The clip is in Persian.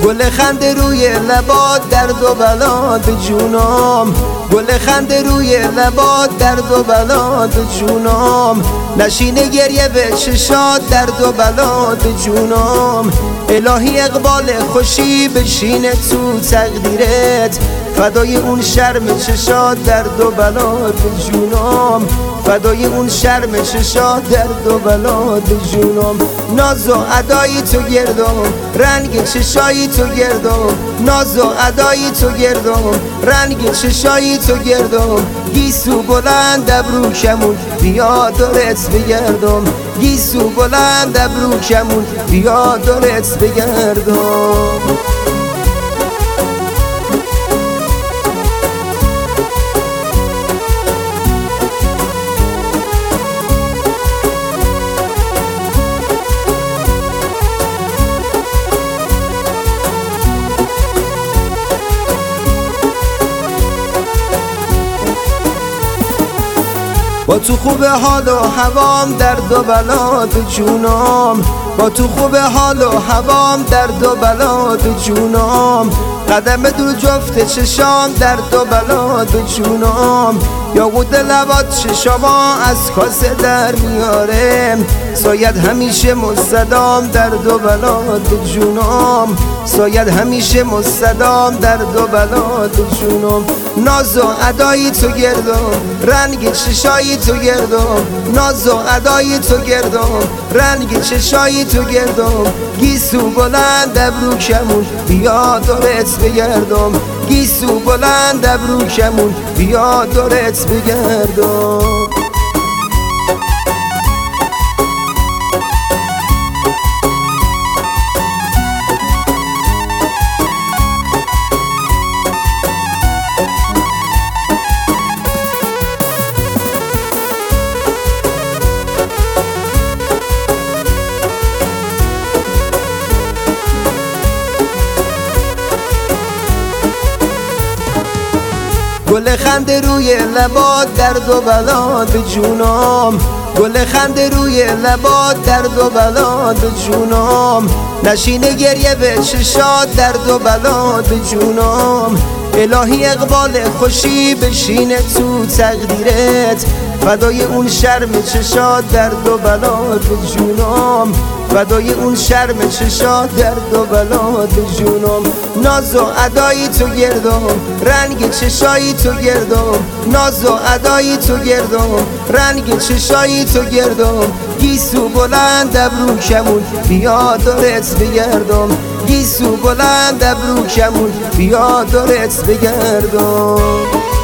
گل خنده روی لبات درد و بلا به جونم، گل خنده روی لبات درد و بلا به جونم، نشینه گریه به چشات درد و بلا به جونم. الهی اقبال خوشی بشینه تو تقدیرت، فدای اون شرم چشات درد و بلا به جونم، فدای اون شرم چشات درد و بلا به جونم. ناز و ادای تو گردم، رنگ چشای تو گردم، ناز و ادای تو گردم، رنگ چشای تو گردم. گیسو بلند ابرو کمون بیا دورت بگردم، گیسو بلند ابرو کمون بیا دورت بگردم. با تو خوب حال و هوام درد و بلا به جونم، با تو خوب حال و هوام درد و بلا به جونم. قدم دور جفت چشام درد و بلا به جونم، یاقوت لبات چشاما از کاسه در میاره، ساید همیشه مستدام درد و بلا به جونم، ساید همیشه مستدام درد و بلا به جونم. ناز و ادای تو گردم، رنگ چشای تو گردم، ناز و ادای تو گردم، رنگ چشای تو گردم. گیسو بلند ابرو کمون بیا دورت بگردم، گیسو بلند ابرو کمون بیا دورت بگردم. گل خنده روی لبات درد و بلا به جونم، گل خنده روی لبات درد و بلا به جونم، نشینه گریه به چشات درد و بلا به جونم. الهی اقبال خوشی بشینه تو تقدیرت، فدای اون شرم چشات درد و بلا به جونم، فدای اون شرم چشات درد و بلا به جونم. ناز و ادای تو گردم، رنگ چشای تو گردم، ناز و ادای تو گردم، رنگ چشای تو گردم. گیسو بلند ابرو کمون بیا دورت بگردم، گیسو بلند ابرو کمون بیا دورت بگردم.